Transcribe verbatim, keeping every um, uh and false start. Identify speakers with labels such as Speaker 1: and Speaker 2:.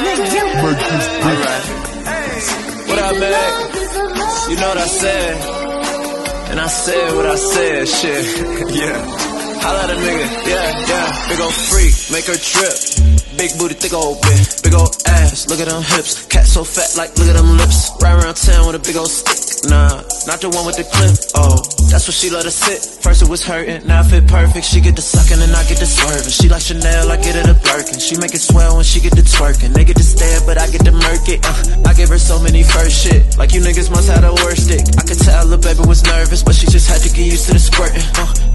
Speaker 1: Alright. What up, Meg? You know what I said. And I said what I said, shit. Yeah. Holla at a nigga, yeah, yeah. Big ol' freak, make her trip. Big booty, thick ol' bitch. Big ol' ass, look at them hips. Cat so fat, like, look at them lips. Ride around town with a big ol' stick. Nah, not the one with the clip. Oh, that's what she love to sit. First it was hurting, now it fit perfect. She get the sucking and I get the swerving. She like Chanel, I get her the Birkin. She make it swell when she get the twerking. They get the stare, but I get the murk it. uh, I give her so many first shit. Like you niggas must have the worst dick. I could tell the baby was nervous, but she just had to get used to the squirting. uh,